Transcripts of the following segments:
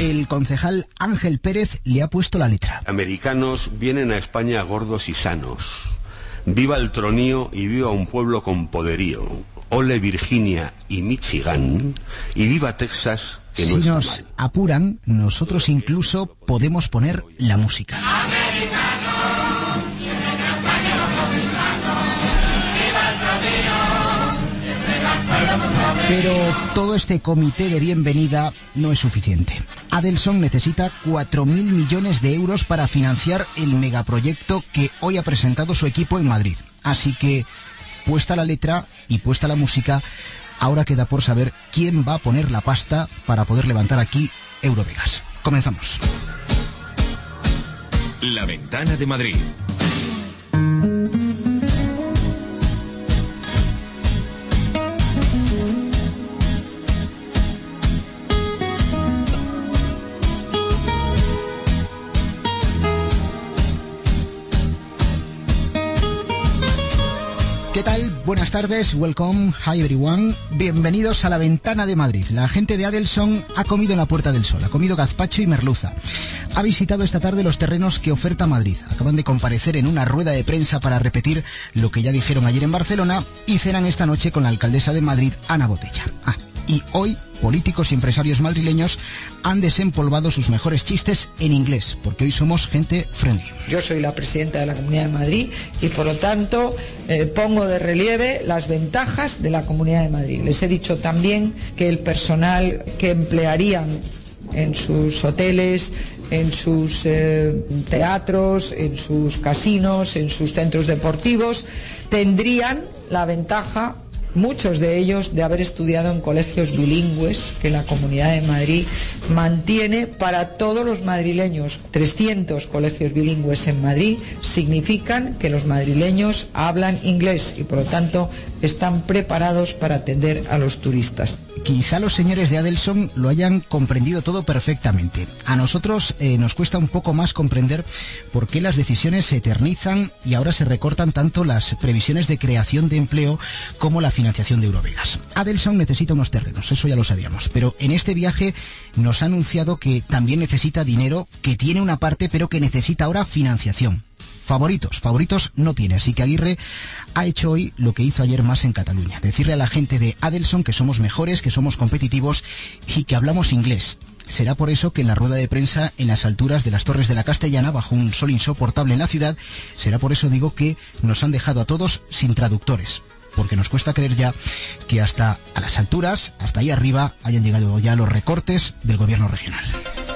el concejal Ángel Pérez le ha puesto la letra. Americanos vienen a España gordos y sanos. Viva el tronío y viva un pueblo con poderío. Ole Virginia y Michigan y viva Texas, que no si está nos mal. apuran, nosotros incluso podemos poner la música. Pero todo este comité de bienvenida no es suficiente. Adelson necesita 4.000 millones de euros para financiar el megaproyecto que hoy ha presentado su equipo en Madrid. Así que, puesta la letra y puesta la música, ahora queda por saber quién va a poner la pasta para poder levantar aquí Eurovegas. Comenzamos. La Ventana de Madrid. ¿Qué tal? Buenas tardes, welcome, hi everyone. Bienvenidos a La Ventana de Madrid. La gente de Adelson ha comido en la Puerta del Sol, ha comido gazpacho y merluza. Ha visitado esta tarde los terrenos que oferta Madrid. Acaban de comparecer en una rueda de prensa para repetir lo que ya dijeron ayer en Barcelona y cenan esta noche con la alcaldesa de Madrid, Ana Botella. Y hoy, políticos y empresarios madrileños han desempolvado sus mejores chistes en inglés, porque hoy somos gente friendly. Yo soy la presidenta de la Comunidad de Madrid y por lo tanto pongo de relieve las ventajas de la Comunidad de Madrid. Les he dicho también que el personal que emplearían en sus hoteles, en sus teatros, en sus casinos, en sus centros deportivos, tendrían la ventaja, muchos de ellos, de haber estudiado en colegios bilingües que la Comunidad de Madrid mantiene para todos los madrileños. 300 colegios bilingües en Madrid significan que los madrileños hablan inglés y por lo tanto están preparados para atender a los turistas. Quizá los señores de Adelson lo hayan comprendido todo perfectamente. A nosotros nos cuesta un poco más comprender por qué las decisiones se eternizan y ahora se recortan tanto las previsiones de creación de empleo como la financiación de Eurovegas. Adelson necesita unos terrenos, eso ya lo sabíamos, pero en este viaje nos ha anunciado que también necesita dinero, que tiene una parte, pero que necesita ahora financiación. Favoritos no tiene, así que Aguirre ha hecho hoy lo que hizo ayer más en Cataluña, decirle a la gente de Adelson que somos mejores, que somos competitivos y que hablamos inglés. Será por eso que en la rueda de prensa en las alturas de las Torres de la Castellana, bajo un sol insoportable en la ciudad, será por eso, digo, que nos han dejado a todos sin traductores. Porque nos cuesta creer ya que hasta a las alturas, hasta ahí arriba, hayan llegado ya los recortes del gobierno regional.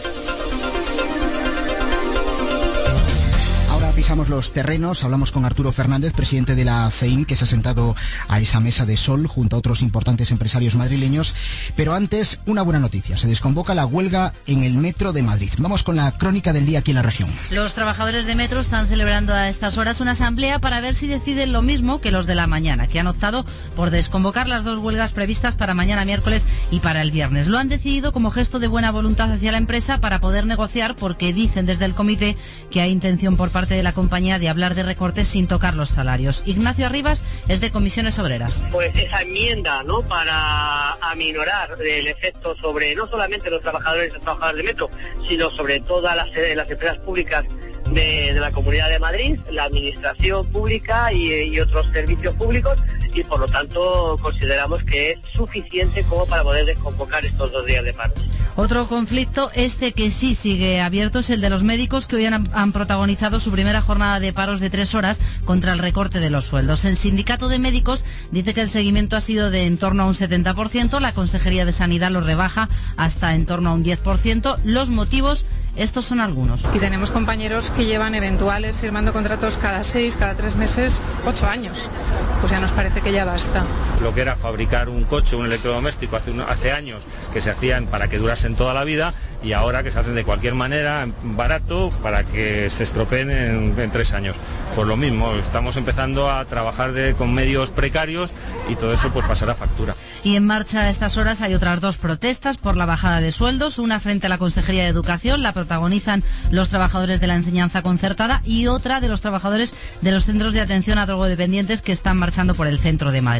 Pisamos los terrenos, hablamos con Arturo Fernández, presidente de la CEIM, que se ha sentado a esa mesa de sol junto a otros importantes empresarios madrileños. Pero antes, una buena noticia. Se desconvoca la huelga en el Metro de Madrid. Vamos con la crónica del día aquí en la región. Los trabajadores de Metro están celebrando a estas horas una asamblea para ver si deciden lo mismo que los de la mañana, que han optado por desconvocar las dos huelgas previstas para mañana miércoles y para el viernes. Lo han decidido como gesto de buena voluntad hacia la empresa para poder negociar, porque dicen desde el comité que hay intención por parte de la compañía de hablar de recortes sin tocar los salarios. Ignacio Arribas es de Comisiones Obreras. Pues esa enmienda, ¿no?, para aminorar el efecto sobre no solamente los trabajadores y los trabajadores de Metro, sino sobre todas las empresas públicas de la Comunidad de Madrid, la administración pública y otros servicios públicos, y por lo tanto consideramos que es suficiente como para poder desconvocar estos 2 días de paro. Otro conflicto, que sí sigue abierto, es el de los médicos, que hoy han protagonizado su primera jornada de paros de 3 horas contra el recorte de los sueldos. El sindicato de médicos dice que el seguimiento ha sido de en torno a un 70%, la Consejería de Sanidad lo rebaja hasta en torno a un 10%. Los motivos, estos son algunos. Y tenemos compañeros que llevan eventuales firmando contratos cada 6, cada 3 meses, 8 años. Pues ya nos parece que ya basta. Lo que era fabricar un coche, un electrodoméstico hace años, que se hacían para que durasen toda la vida, y ahora que se hacen de cualquier manera, barato, para que se estropeen en 3 años. Pues lo mismo, estamos empezando a trabajar con medios precarios y todo eso pues pasará factura. Y en marcha a estas horas hay otras 2 protestas por la bajada de sueldos, una frente a la Consejería de Educación, la protagonizan los trabajadores de la enseñanza concertada, y otra de los trabajadores de los centros de atención a drogodependientes, que están marchando por el centro de Madrid. Y un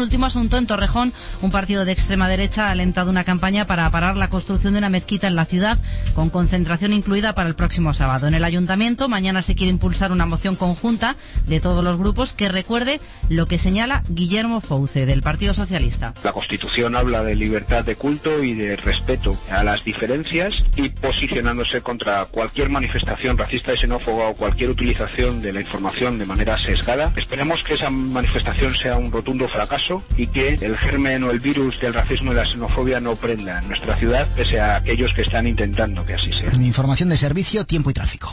último asunto, en Torrejón, un partido de extrema derecha ha alentado una campaña para parar la construcción de una mezquita en la ciudad, con concentración incluida para el próximo sábado. En el ayuntamiento, mañana se quiere impulsar una moción conjunta de todos los grupos que recuerde lo que señala Guillermo Fouce, del Partido Socialista. La Constitución habla de libertad de culto y de respeto a las diferencias, y posicionándose contra cualquier manifestación racista y xenófoba o cualquier utilización de la información de manera sesgada. Esperemos que esa manifestación sea un rotundo fracaso y que el germen o el virus del racismo y la xenofobia no prenda en nuestra ciudad, pese a aquellos que están intentando que así sea. Información de servicio, tiempo y tráfico.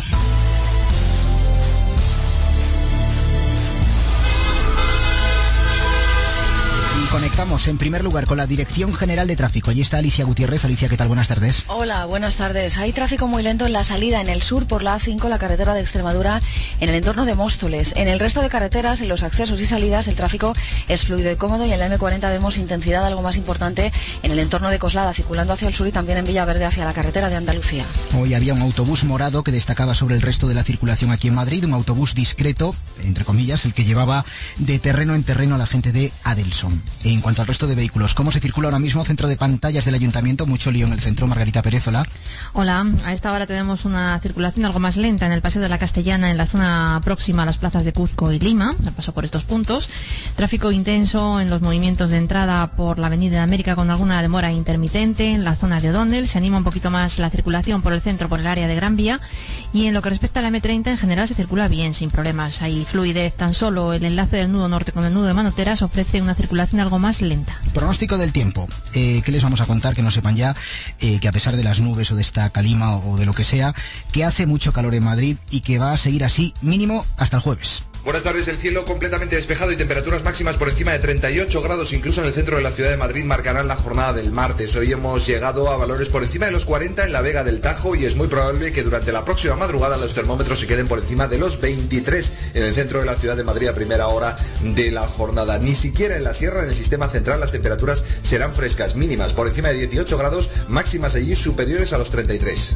Conectamos en primer lugar con la Dirección General de Tráfico. Allí está Alicia Gutiérrez. Alicia, ¿qué tal? Buenas tardes. Hola, buenas tardes. Hay tráfico muy lento en la salida en el sur por la A5, la carretera de Extremadura, en el entorno de Móstoles. En el resto de carreteras, en los accesos y salidas, el tráfico es fluido y cómodo, y en la M40 vemos intensidad algo más importante en el entorno de Coslada, circulando hacia el sur, y también en Villaverde hacia la carretera de Andalucía. Hoy había un autobús morado que destacaba sobre el resto de la circulación aquí en Madrid, un autobús discreto, entre comillas, el que llevaba de terreno en terreno a la gente de Adelson. En cuanto al resto de vehículos, ¿cómo se circula ahora mismo? Centro de pantallas del Ayuntamiento, mucho lío en el centro. Margarita Pérez, hola. Hola, a esta hora tenemos una circulación algo más lenta en el Paseo de la Castellana, en la zona próxima a las plazas de Cuzco y Lima, al paso por estos puntos. Tráfico intenso en los movimientos de entrada por la Avenida de América, con alguna demora intermitente en la zona de O'Donnell. Se anima un poquito más la circulación por el centro, por el área de Gran Vía. Y en lo que respecta a la M30, en general se circula bien, sin problemas. Hay fluidez. Tan solo el enlace del nudo norte con el nudo de Manoteras ofrece una circulación algo más lenta. Pronóstico del tiempo. ¿Qué les vamos a contar? Que no sepan ya que a pesar de las nubes o de esta calima o de lo que sea, que hace mucho calor en Madrid y que va a seguir así mínimo hasta el jueves. Buenas tardes, el cielo completamente despejado y temperaturas máximas por encima de 38 grados, incluso en el centro de la ciudad de Madrid, marcarán la jornada del martes. Hoy hemos llegado a valores por encima de los 40 en la Vega del Tajo, y es muy probable que durante la próxima madrugada los termómetros se queden por encima de los 23 en el centro de la ciudad de Madrid a primera hora de la jornada. Ni siquiera en la sierra, en el sistema central, las temperaturas serán frescas, mínimas por encima de 18 grados, máximas allí superiores a los 33.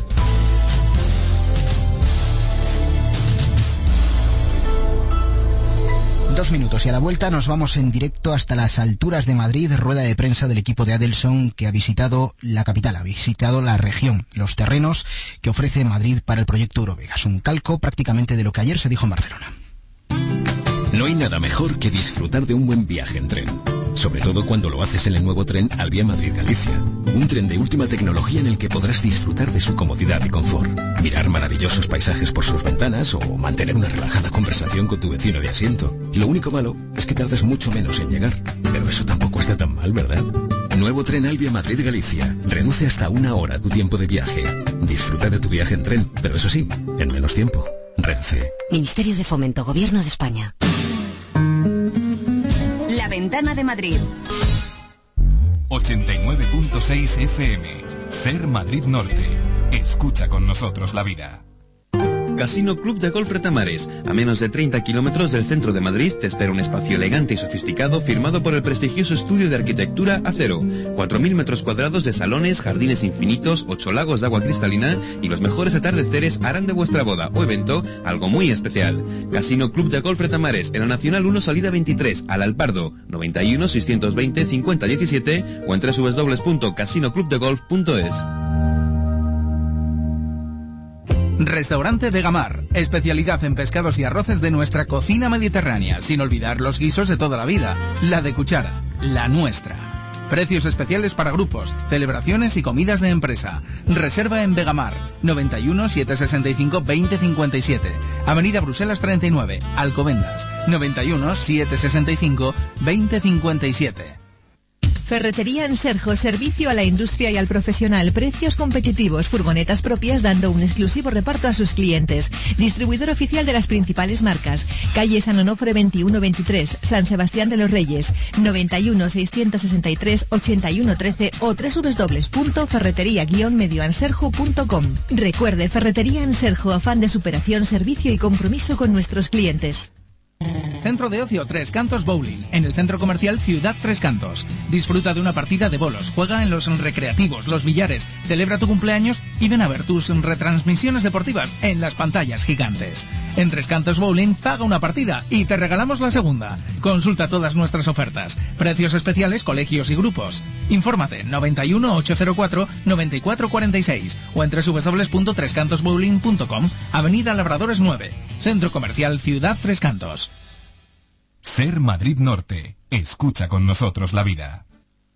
Dos minutos y a la vuelta nos vamos en directo hasta las alturas de Madrid. Rueda de prensa del equipo de Adelson, que ha visitado la capital, ha visitado la región, los terrenos que ofrece Madrid para el proyecto Eurovegas. Un calco prácticamente de lo que ayer se dijo en Barcelona. No hay nada mejor que disfrutar de un buen viaje en tren, sobre todo cuando lo haces en el nuevo tren Alvia Madrid-Galicia. Un tren de última tecnología en el que podrás disfrutar de su comodidad y confort, mirar maravillosos paisajes por sus ventanas o mantener una relajada conversación con tu vecino de asiento. Lo único malo es que tardas mucho menos en llegar, pero eso tampoco está tan mal, ¿verdad? Nuevo tren Alvia Madrid-Galicia. Reduce hasta 1 hora tu tiempo de viaje. Disfruta de tu viaje en tren, pero eso sí, en menos tiempo. Renfe. Ministerio de Fomento, Gobierno de España. La Ventana de Madrid. 89.6 FM. Ser Madrid Norte. Escucha con nosotros la vida. Casino Club de Golf Retamares. A menos de 30 kilómetros del centro de Madrid te espera un espacio elegante y sofisticado firmado por el prestigioso estudio de arquitectura Acero. 4.000 metros cuadrados de salones, jardines infinitos, 8 lagos de agua cristalina y los mejores atardeceres harán de vuestra boda o evento algo muy especial. Casino Club de Golf Retamares, en la Nacional 1 salida 23, al Alpardo, 91 620 5017 o en www.casinoclubdegolf.es. Restaurante Vegamar, especialidad en pescados y arroces de nuestra cocina mediterránea, sin olvidar los guisos de toda la vida, la de cuchara, la nuestra. Precios especiales para grupos, celebraciones y comidas de empresa. Reserva en Vegamar, 91 765 2057, Avenida Bruselas 39, Alcobendas, 91 765 2057. Ferretería Anserjo, servicio a la industria y al profesional, precios competitivos, furgonetas propias dando un exclusivo reparto a sus clientes. Distribuidor oficial de las principales marcas. Calle San Onofre 2123, San Sebastián de los Reyes, 91 663 8113 o www.ferretería-medioanserjo.com. Recuerde, Ferretería Anserjo, afán de superación, servicio y compromiso con nuestros clientes. Centro de Ocio Tres Cantos Bowling, en el Centro Comercial Ciudad Tres Cantos. Disfruta de una partida de bolos, juega en los recreativos, los billares, celebra tu cumpleaños y ven a ver tus retransmisiones deportivas en las pantallas gigantes. En Tres Cantos Bowling paga una partida y te regalamos la segunda. Consulta todas nuestras ofertas. Precios especiales, colegios y grupos. Infórmate 91 804 9446 o en www.trescantosbowling.com, Avenida Labradores 9, Centro Comercial Ciudad Tres Cantos. Ser Madrid Norte. Escucha con nosotros la vida.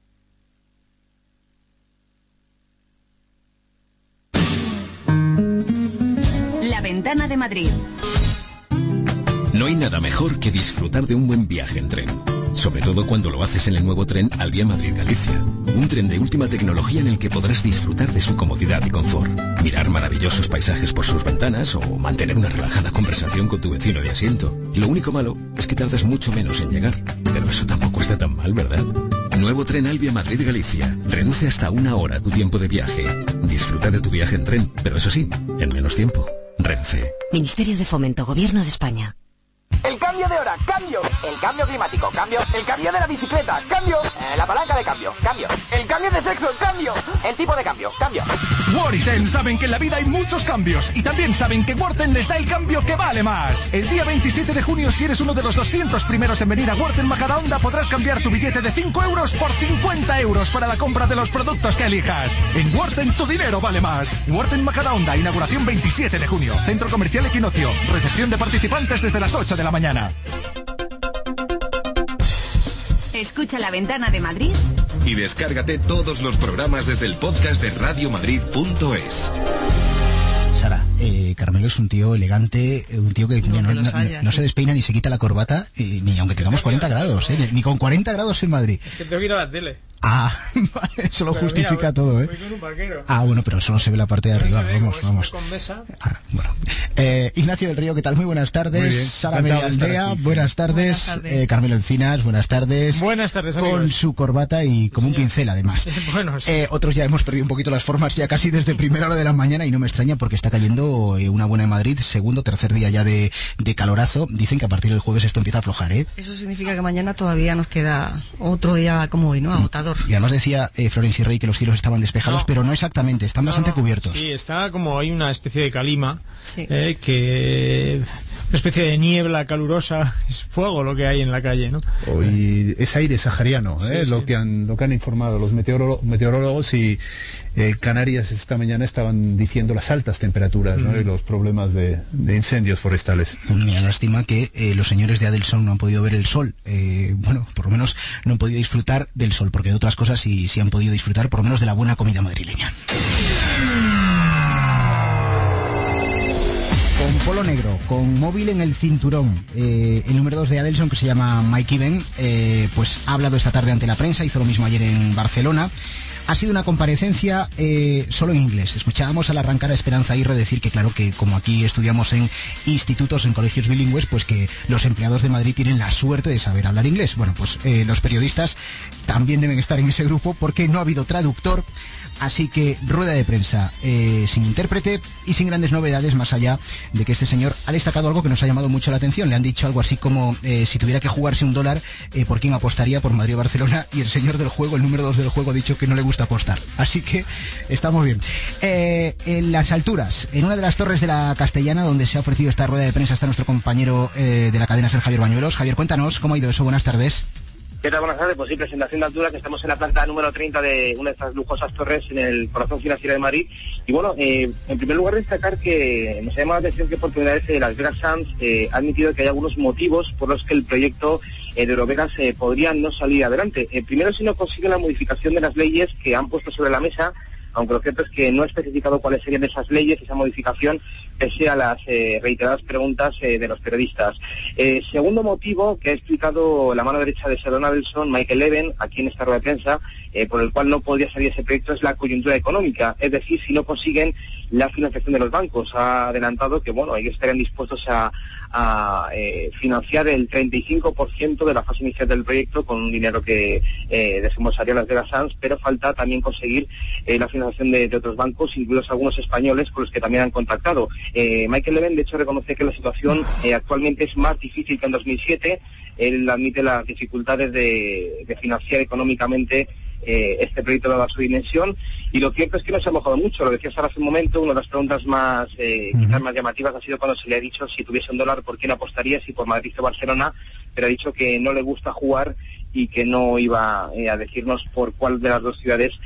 La Ventana de Madrid. No hay nada mejor que disfrutar de un buen viaje en tren. Sobre todo cuando lo haces en el nuevo tren Alvia Madrid-Galicia. Un tren de última tecnología en el que podrás disfrutar de su comodidad y confort. Mirar maravillosos paisajes por sus ventanas o mantener una relajada conversación con tu vecino de asiento. Lo único malo es que tardas mucho menos en llegar. Pero eso tampoco está tan mal, ¿verdad? Nuevo tren Alvia Madrid-Galicia. Reduce hasta 1 hora tu tiempo de viaje. Disfruta de tu viaje en tren, pero eso sí, en menos tiempo. Renfe. Ministerio de Fomento, Gobierno de España. El cambio de hora, cambio. El cambio climático, cambio. El cambio de la bicicleta, cambio. La palanca de cambio, cambio. El cambio de sexo, cambio. El tipo de cambio, cambio. Worten saben que en la vida hay muchos cambios y también saben que Worten les da el cambio que vale más. El día 27 de junio, si eres uno de los 200 primeros en venir a Worten Majadahonda, podrás cambiar tu billete de 5 euros por 50 euros para la compra de los productos que elijas. En Worten tu dinero vale más. Worten Majadahonda, inauguración 27 de junio. Centro Comercial Equinoccio. Recepción de participantes desde las 8 de la mañana. Escucha La Ventana de Madrid y descárgate todos los programas desde el podcast de radiomadrid.es. Sara, Carmelo es un tío elegante, un tío que no se despeina ni se quita la corbata, ni aunque tengamos 40 grados, ni con 40 grados en Madrid. Que tengo que ir a la tele. Ah, vale, eso lo pero justifica mira, todo, ¿eh? Voy con un vaquero. Ah, bueno, pero solo se ve la parte de arriba, vamos. Con mesa. Ah, bueno. Ignacio del Río, ¿qué tal? Muy buenas tardes. Muy bien. Sara Medialdea, buenas tardes. Carmelo Encinas, buenas tardes. Buenas tardes, amigos. Con su corbata y como un pincel, además. Bueno, sí. Otros ya hemos perdido un poquito las formas, ya casi desde primera hora de la mañana, y no me extraña porque está cayendo una buena en Madrid, segundo, tercer día ya de calorazo. Dicen que a partir del jueves esto empieza a aflojar, ¿eh? Eso significa que mañana todavía nos queda otro día como hoy, ¿no? Agotador. Y además decía Florencia Rey que los cielos estaban despejados, pero no exactamente, están bastante cubiertos. Sí, está como hay una especie de calima, sí. Que una especie de niebla calurosa, es fuego lo que hay en la calle, ¿no? Hoy es aire sahariano, sí. Lo que han informado los meteorólogos, y Canarias esta mañana estaban diciendo las altas temperaturas, ¿no? Y los problemas de incendios forestales. Me lástima que los señores de Adelson no han podido ver el sol, bueno, por lo menos no han podido disfrutar del sol, porque de otras cosas sí han podido disfrutar, por lo menos de la buena comida madrileña. Con polo negro, con móvil en el cinturón, el número 2 de Adelson, que se llama Mike Even, pues ha hablado esta tarde ante la prensa, hizo lo mismo ayer en Barcelona. Ha sido una comparecencia solo en inglés. Escuchábamos al arrancar a Esperanza Aguirre decir que, claro, que como aquí estudiamos en institutos, en colegios bilingües, pues que los empleados de Madrid tienen la suerte de saber hablar inglés. Bueno, pues los periodistas también deben estar en ese grupo porque no ha habido traductor. Así que rueda de prensa sin intérprete y sin grandes novedades, más allá de que este señor ha destacado algo que nos ha llamado mucho la atención. Le han dicho algo así como si tuviera que jugarse $1, ¿por quién apostaría? Por Madrid o Barcelona. Y el señor del juego, el número 2 del juego, ha dicho que no le gusta apostar. Así que estamos bien. En las alturas, en una de las torres de la Castellana, donde se ha ofrecido esta rueda de prensa, está nuestro compañero de la cadena, Ser Javier Bañuelos. Javier, cuéntanos cómo ha ido eso. Buenas tardes. ¿Qué tal? Buenas tardes. Pues sí, presentación de altura, que estamos en la planta número 30 de una de estas lujosas torres en el corazón financiero de Madrid. Y bueno, en primer lugar destacar que nos ha llamado la atención que por primera vez Las Vegas Sands ha admitido que hay algunos motivos por los que el proyecto de Eurovegas podría no salir adelante. Primero, si no consiguen la modificación de las leyes que han puesto sobre la mesa, aunque lo cierto es que no ha especificado cuáles serían esas leyes, esa modificación, pese a las reiteradas preguntas de los periodistas. Segundo motivo que ha explicado la mano derecha de Sir Adelson, Michael Even, aquí en esta rueda de prensa, por el cual no podría salir ese proyecto, es la coyuntura económica, es decir, si no consiguen la financiación de los bancos. Ha adelantado que, bueno, ellos estarían dispuestos a financiar el 35% de la fase inicial del proyecto con un dinero que desembolsaría Las Vegas Sands, pero falta también conseguir la financiación de otros bancos, incluidos algunos españoles con los que también han contactado. Michael Leven, de hecho, reconoce que la situación actualmente es más difícil que en 2007. Él admite las dificultades de financiar económicamente este proyecto dada su dimensión, y lo cierto es que no se ha mojado mucho. Lo decías ahora hace un momento, una de las preguntas más quizás más llamativas ha sido cuando se le ha dicho si tuviese $1 por quién apostaría, si por Madrid o Barcelona, pero ha dicho que no le gusta jugar y que no iba a decirnos por cuál de las dos ciudades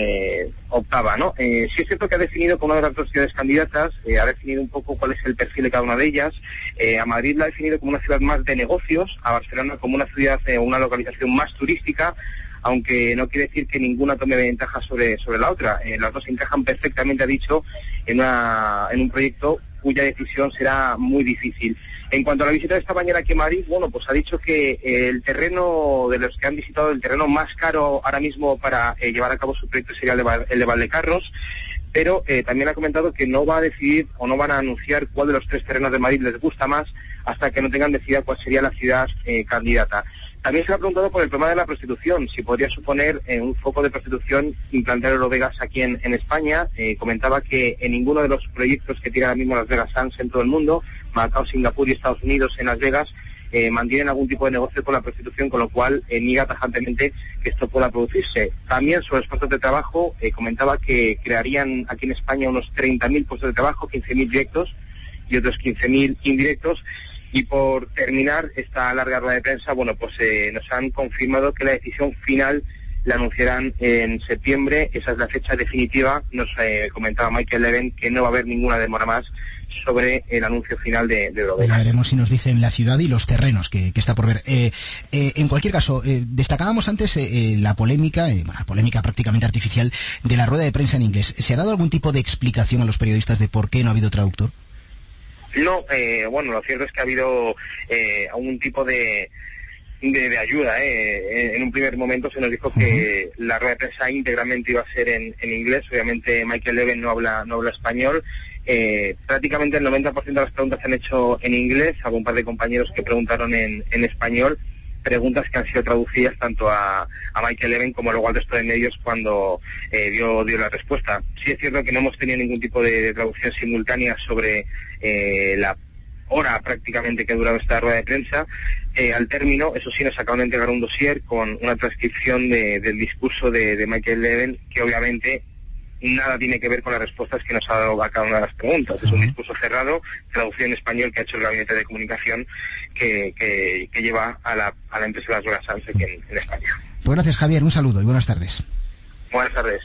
optaba, ¿no? Sí es cierto que ha definido como una de las dos ciudades candidatas, ha definido un poco cuál es el perfil de cada una de ellas. A Madrid la ha definido como una ciudad más de negocios, a Barcelona como una ciudad o una localización más turística, aunque no quiere decir que ninguna tome ventaja sobre la otra. Las dos encajan perfectamente, ha dicho, en un proyecto cuya decisión será muy difícil. En cuanto a la visita de esta mañana aquí en Madrid, bueno, pues ha dicho que el terreno de los que han visitado, el terreno más caro ahora mismo para llevar a cabo su proyecto sería el de Valdecarros, pero también ha comentado que no va a decidir o no van a anunciar cuál de los 3 terrenos de Madrid les gusta más hasta que no tengan decidida cuál sería la ciudad candidata. También se le ha preguntado por el problema de la prostitución, si podría suponer un foco de prostitución implantar Eurovegas aquí en España. Comentaba que en ninguno de los proyectos que tiene ahora mismo Las Vegas Sands en todo el mundo, Macao, Singapur y Estados Unidos en Las Vegas, mantienen algún tipo de negocio con la prostitución, con lo cual niega tajantemente que esto pueda producirse. También sobre los puestos de trabajo, comentaba que crearían aquí en España unos 30.000 puestos de trabajo, 15.000 directos y otros 15.000 indirectos. Y por terminar esta larga rueda de prensa, bueno, pues nos han confirmado que la decisión final la anunciarán en septiembre. Esa es la fecha definitiva. Nos comentaba Michael Leven que no va a haber ninguna demora más sobre el anuncio final de Eurovegas. Ya veremos si nos dicen la ciudad y los terrenos que está por ver. En cualquier caso, destacábamos antes la polémica, la polémica prácticamente artificial de la rueda de prensa en inglés. ¿Se ha dado algún tipo de explicación a los periodistas de por qué no ha habido traductor? No, bueno, lo cierto es que ha habido algún tipo de ayuda. En un primer momento se nos dijo que la rueda de prensa íntegramente iba a ser en inglés. Obviamente Michael Leven no habla español. Prácticamente el 90% de las preguntas se han hecho en inglés. Algún par de compañeros que preguntaron en español, preguntas que han sido traducidas tanto a Michael Leven como luego al resto de medios cuando dio la respuesta. Sí es cierto que no hemos tenido ningún tipo de traducción simultánea sobre la hora prácticamente que ha durado esta rueda de prensa. Al término, eso sí, nos acaban de entregar un dossier con una transcripción del discurso de Michael Leven, que obviamente nada tiene que ver con las respuestas que nos ha dado a cada una de las preguntas. Es un discurso cerrado, traducido en español, que ha hecho el Gabinete de Comunicación que lleva a la empresa Las Vegas Sands aquí en España. Pues gracias, Javier, un saludo y buenas tardes. Buenas tardes.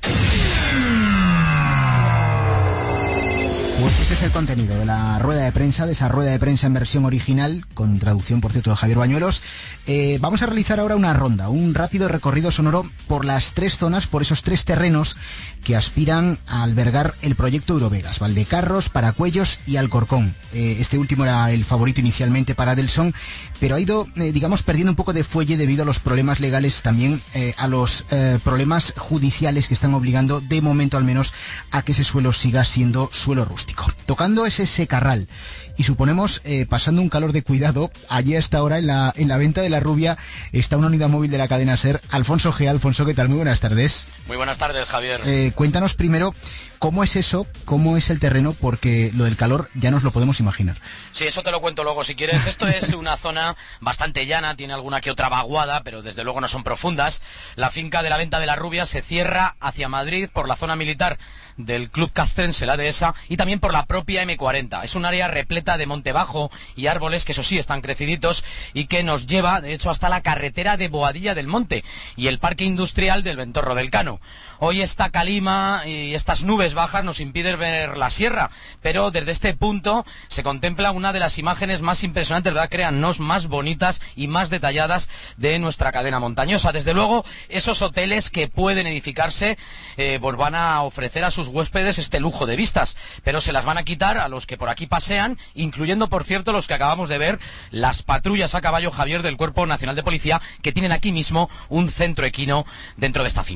Pues este es el contenido de la rueda de prensa, de esa rueda de prensa en versión original, con traducción, por cierto, de Javier Bañuelos. Vamos a realizar ahora una ronda, un rápido recorrido sonoro por las 3 zonas, por esos 3 terrenos que aspiran a albergar el proyecto Eurovegas: Valdecarros, Paracuellos y Alcorcón. Este último era el favorito inicialmente para Adelson, pero ha ido, digamos, perdiendo un poco de fuelle debido a los problemas legales, también a los problemas judiciales que están obligando, de momento al menos, a que ese suelo siga siendo suelo rústico. Tocando ese secarral, y suponemos, pasando un calor de cuidado, allí a esta hora en la venta de la Rubia está una unidad móvil de la cadena SER. Alfonso G. Alfonso, ¿qué tal? Muy buenas tardes. Muy buenas tardes, Javier. Cuéntanos primero cómo es eso, cómo es el terreno, porque lo del calor ya nos lo podemos imaginar. Sí, eso te lo cuento luego si quieres. Esto es una zona bastante llana, tiene alguna que otra vaguada, pero desde luego no son profundas. La finca de la venta de la Rubia se cierra hacia Madrid por la zona militar del Club Castrense, la dehesa, y también por la propia M40. Es un área repleta de monte bajo y árboles que, eso sí, están creciditos, y que nos lleva, de hecho, hasta la carretera de Boadilla del Monte y el parque industrial del Ventorro del Cano. Hoy esta calima y estas nubes bajas nos impiden ver la sierra, pero desde este punto se contempla una de las imágenes más impresionantes, ¿verdad? Créannos, más bonitas y más detalladas de nuestra cadena montañosa. Desde luego, esos hoteles que pueden edificarse pues van a ofrecer a sus huéspedes este lujo de vistas, pero se las van a quitar a los que por aquí pasean, incluyendo, por cierto, los que acabamos de ver, las patrullas a caballo, Javier, del Cuerpo Nacional de Policía, que tienen aquí mismo un centro equino dentro de esta finca. Hemos hablado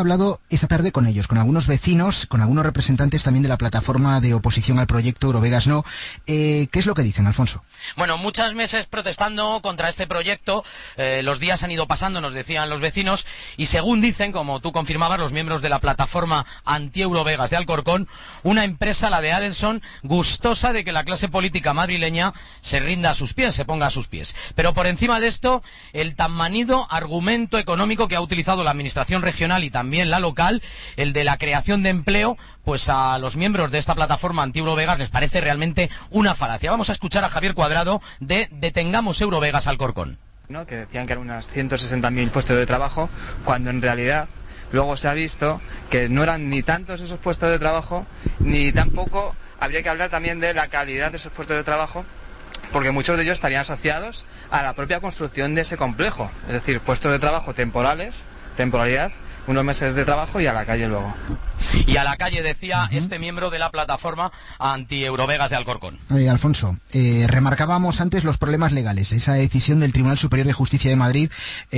hablado esta tarde con ellos, con algunos vecinos, con algunos representantes también de la plataforma de oposición al proyecto Eurovegas No. ¿Qué es lo que dicen, Alfonso? Bueno, muchos meses protestando contra este proyecto, los días han ido pasando, nos decían los vecinos, y según dicen, como tú confirmabas, los miembros de la plataforma anti-Eurovegas de Alcorcón, una empresa, la de Adelson, gustosa de que la clase política madrileña se rinda a sus pies, se ponga a sus pies. Pero por encima de esto, el tan manido argumento económico que ha utilizado la administración regional y también la local, el de la creación de empleo, pues a los miembros de esta plataforma anti-Eurovegas les parece realmente una falacia. Vamos a escuchar a Javier Cuadrado de Detengamos Eurovegas Alcorcón. ¿No? Que decían que eran unas 160.000 puestos de trabajo, cuando en realidad luego se ha visto que no eran ni tantos esos puestos de trabajo, ni tampoco habría que hablar también de la calidad de esos puestos de trabajo, porque muchos de ellos estarían asociados a la propia construcción de ese complejo, es decir, puestos de trabajo temporales, temporalidad, unos meses de trabajo y a la calle luego. Y a la calle, decía este miembro de la plataforma anti-Eurovegas de Alcorcón. Alfonso, remarcábamos antes los problemas legales, esa decisión del Tribunal Superior de Justicia de Madrid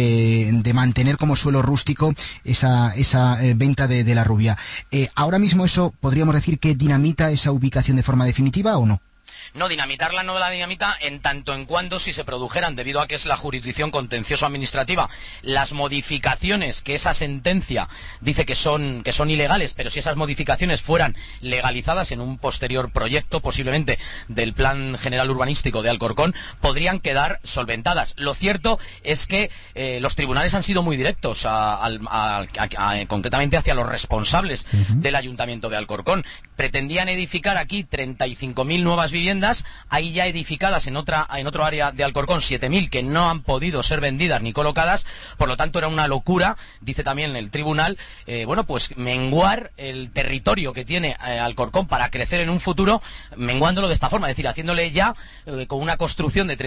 de mantener como suelo rústico esa venta de la rubia. ¿Ahora mismo eso podríamos decir que dinamita esa ubicación de forma definitiva o no? No, dinamitarla no la dinamita en tanto en cuanto si se produjeran, debido a que es la jurisdicción contencioso-administrativa, las modificaciones que esa sentencia dice que son ilegales, pero si esas modificaciones fueran legalizadas en un posterior proyecto, posiblemente del Plan General Urbanístico de Alcorcón, podrían quedar solventadas. Lo cierto es que los tribunales han sido muy directos, concretamente hacia los responsables del Ayuntamiento de Alcorcón. Pretendían edificar aquí 35.000 nuevas viviendas, hay ya edificadas en otro área de Alcorcón 7.000 que no han podido ser vendidas ni colocadas, por lo tanto era una locura, dice también el tribunal, pues menguar el territorio que tiene Alcorcón para crecer en un futuro, menguándolo de esta forma, es decir, haciéndole ya con una construcción de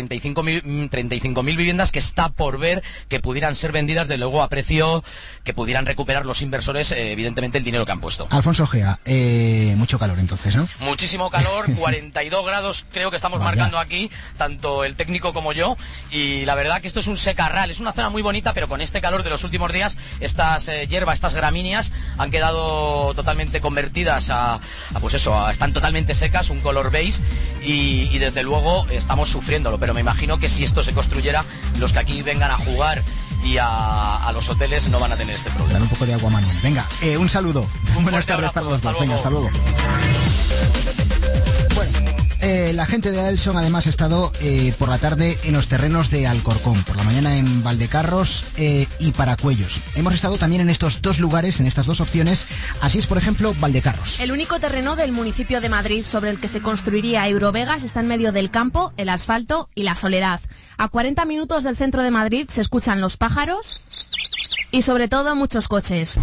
35.000 viviendas que está por ver que pudieran ser vendidas, de luego a precio que pudieran recuperar los inversores, evidentemente, el dinero que han puesto. Alfonso Gea, mucho calor entonces, ¿no? Muchísimo calor, 42 grados creo que estamos marcando aquí, tanto el técnico como yo, y la verdad que esto es un secarral, es una zona muy bonita, pero con este calor de los últimos días, estas hierbas, estas gramíneas han quedado totalmente convertidas están totalmente secas, un color beige, y desde luego estamos sufriéndolo, pero me imagino que si esto se construyera, los que aquí vengan a jugar y a los hoteles no van a tener este problema. Un poco de agua, Manuel. Venga, un saludo. Buenas tardes para los dos. Venga, hasta luego. La gente de Adelson además ha estado por la tarde en los terrenos de Alcorcón, por la mañana en Valdecarros y Paracuellos. Hemos estado también en estos dos lugares, en estas dos opciones. Así es, por ejemplo, Valdecarros. El único terreno del municipio de Madrid sobre el que se construiría Eurovegas está en medio del campo, el asfalto y la soledad. A 40 minutos del centro de Madrid se escuchan los pájaros y sobre todo muchos coches.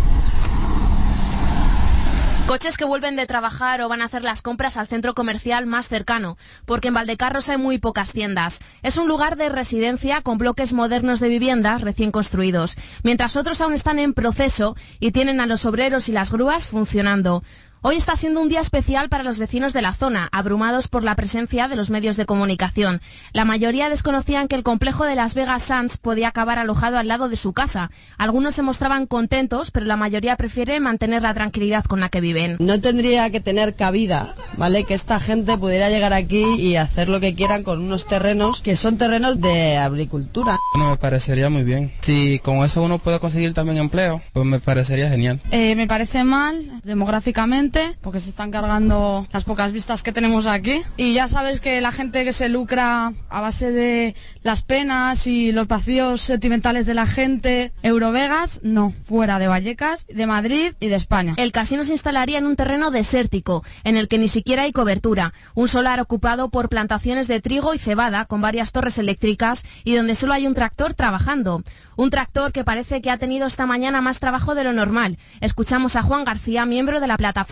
Coches que vuelven de trabajar o van a hacer las compras al centro comercial más cercano, porque en Valdecarros hay muy pocas tiendas. Es un lugar de residencia con bloques modernos de viviendas recién construidos, mientras otros aún están en proceso y tienen a los obreros y las grúas funcionando. Hoy está siendo un día especial para los vecinos de la zona, abrumados por la presencia de los medios de comunicación. La mayoría desconocían que el complejo de Las Vegas Sands podía acabar alojado al lado de su casa. Algunos se mostraban contentos, pero la mayoría prefiere mantener la tranquilidad con la que viven. No tendría que tener cabida, ¿vale? Que esta gente pudiera llegar aquí y hacer lo que quieran con unos terrenos que son terrenos de agricultura. Bueno, me parecería muy bien. Si con eso uno puede conseguir también empleo, pues me parecería genial. Me parece mal, demográficamente, porque se están cargando las pocas vistas que tenemos aquí, y ya sabes que la gente que se lucra a base de las penas y los vacíos sentimentales de la gente. Eurovegas no, fuera de Vallecas, de Madrid y de España. El casino se instalaría en un terreno desértico, en el que ni siquiera hay cobertura, un solar ocupado por plantaciones de trigo y cebada con varias torres eléctricas y donde solo hay un tractor trabajando. Un tractor que parece que ha tenido esta mañana más trabajo de lo normal. Escuchamos a Juan García, miembro de la plataforma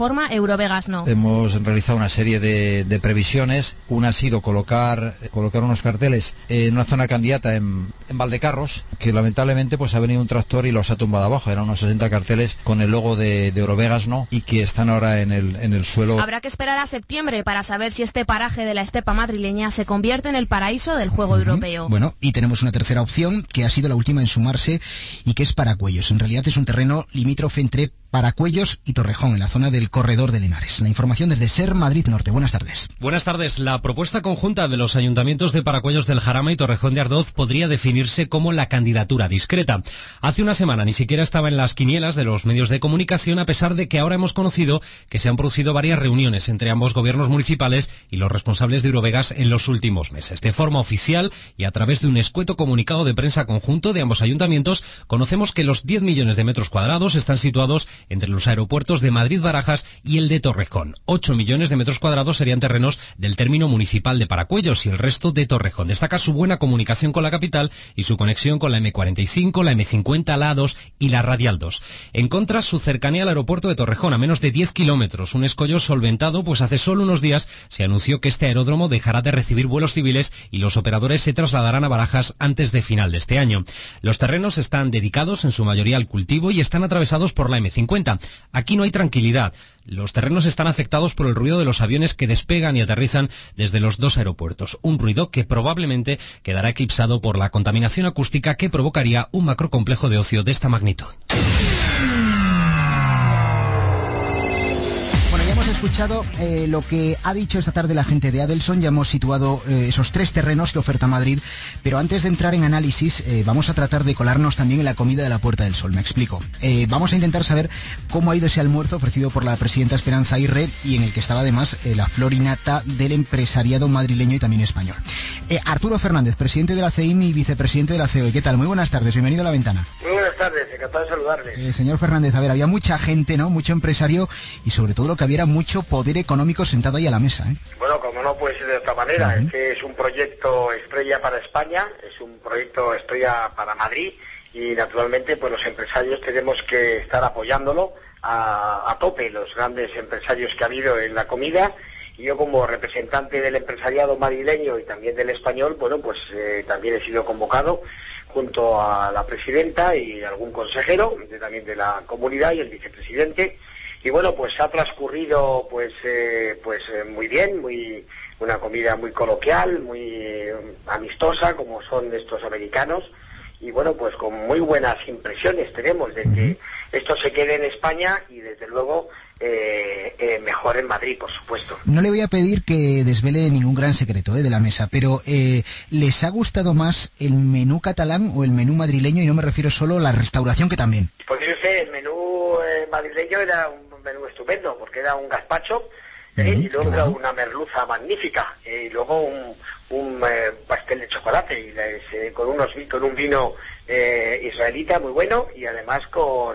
plataforma Eurovegas No. Hemos realizado una serie de previsiones. Una ha sido colocar unos carteles en una zona candidata en Valdecarros, que lamentablemente pues ha venido un tractor y los ha tumbado abajo. Eran unos 60 carteles con el logo de Eurovegas No y que están ahora en el suelo. Habrá que esperar a septiembre para saber si este paraje de la estepa madrileña se convierte en el paraíso del juego europeo. Bueno, y tenemos una tercera opción que ha sido la última en sumarse y que es Paracuellos. En realidad es un terreno limítrofe entre Paracuellos y Torrejón, en la zona del Corredor de Linares. La información desde SER Madrid Norte. Buenas tardes. Buenas tardes. La propuesta conjunta de los ayuntamientos de Paracuellos del Jarama y Torrejón de Ardoz podría definirse como la candidatura discreta. Hace una semana ni siquiera estaba en las quinielas de los medios de comunicación, a pesar de que ahora hemos conocido que se han producido varias reuniones entre ambos gobiernos municipales y los responsables de Eurovegas en los últimos meses. De forma oficial y a través de un escueto comunicado de prensa conjunto de ambos ayuntamientos, conocemos que los 10 millones de metros cuadrados están situados entre los aeropuertos de Madrid-Barajas y el de Torrejón. 8 millones de metros cuadrados serían terrenos del término municipal de Paracuellos y el resto de Torrejón. Destaca su buena comunicación con la capital y su conexión con la M45, la M50, la A2 y la Radial 2. En contra, su cercanía al aeropuerto de Torrejón, a menos de 10 kilómetros, un escollo solventado, pues hace solo unos días se anunció que este aeródromo dejará de recibir vuelos civiles y los operadores se trasladarán a Barajas antes de final de este año. Los terrenos están dedicados en su mayoría al cultivo y están atravesados por la M50. Aquí no hay tranquilidad. Los terrenos están afectados por el ruido de los aviones que despegan y aterrizan desde los dos aeropuertos. Un ruido que probablemente quedará eclipsado por la contaminación acústica que provocaría un macrocomplejo de ocio de esta magnitud. Escuchado lo que ha dicho esta tarde la gente de Adelson. Ya hemos situado esos 3 terrenos que oferta Madrid, pero antes de entrar en análisis vamos a tratar de colarnos también en la comida de la Puerta del Sol. Me explico. Vamos a intentar saber cómo ha ido ese almuerzo ofrecido por la presidenta Esperanza Aguirre y en el que estaba además la flor y nata del empresariado madrileño y también español. Arturo Fernández, presidente de la CEIM y vicepresidente de la COE. ¿Qué tal? Muy buenas tardes, bienvenido a La Ventana. Muy buenas tardes, encantado de saludarle. Señor Fernández, a ver, había mucha gente, ¿no? Mucho empresario y sobre todo lo que había era mucho poder económico sentado ahí a la mesa, ¿eh? Bueno, como no puede ser de otra manera, es que es un proyecto estrella para España, es un proyecto estrella para Madrid y naturalmente pues los empresarios tenemos que estar apoyándolo a tope, los grandes empresarios que ha habido en la comida. Y yo como representante del empresariado madrileño y también del español, bueno, pues también he sido convocado junto a la presidenta y algún consejero también de la comunidad y el vicepresidente. Y bueno, pues ha transcurrido pues muy bien, una comida muy coloquial, muy amistosa, como son estos americanos. Y bueno, pues con muy buenas impresiones tenemos de que esto se quede en España y desde luego mejor en Madrid, por supuesto. No le voy a pedir que desvele ningún gran secreto de la mesa, pero ¿les ha gustado más el menú catalán o el menú madrileño? Y no me refiero solo a la restauración, que también. Pues yo sé, el menú madrileño era un menú estupendo, porque era un gazpacho, y luego era una merluza magnífica, y luego un pastel de chocolate, y con un vino israelita muy bueno, y además con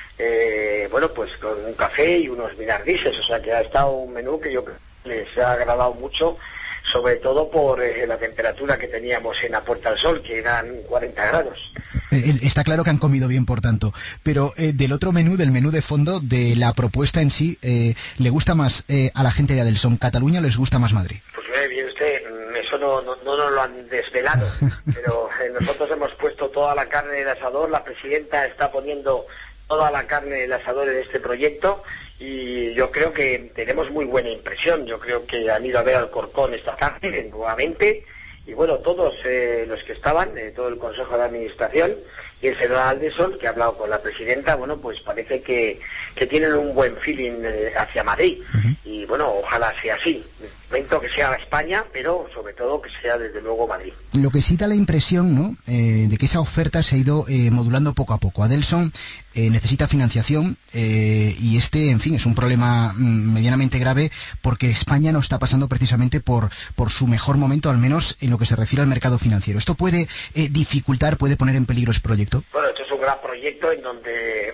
con un café y unos minardises, o sea que ha estado un menú que yo creo que les ha agradado mucho, sobre todo por la temperatura que teníamos en la Puerta del Sol, que eran 40 grados. Está claro que han comido bien, por tanto, pero del otro menú, del menú de fondo, de la propuesta en sí, ¿le gusta más a la gente de Adelson Cataluña o les gusta más Madrid? Pues bien usted, eso no nos lo han desvelado, pero nosotros hemos puesto toda la carne del asador, la presidenta está poniendo toda la carne del asador en este proyecto y yo creo que tenemos muy buena impresión. Yo creo que han ido a ver al Corcón esta tarde nuevamente y bueno, todos los que estaban, todo el Consejo de Administración y el señor Adelson, que ha hablado con la presidenta, bueno, pues parece que tienen un buen feeling hacia Madrid y bueno, ojalá sea así. Momento que sea España, pero sobre todo que sea desde luego Madrid. Lo que sí da la impresión, ¿no?, de que esa oferta se ha ido modulando poco a poco. Adelson necesita financiación y en fin, es un problema medianamente grave porque España no está pasando precisamente por su mejor momento, al menos en lo que se refiere al mercado financiero. ¿Esto puede dificultar, puede poner en peligro ese proyecto? Bueno, esto es un gran proyecto en donde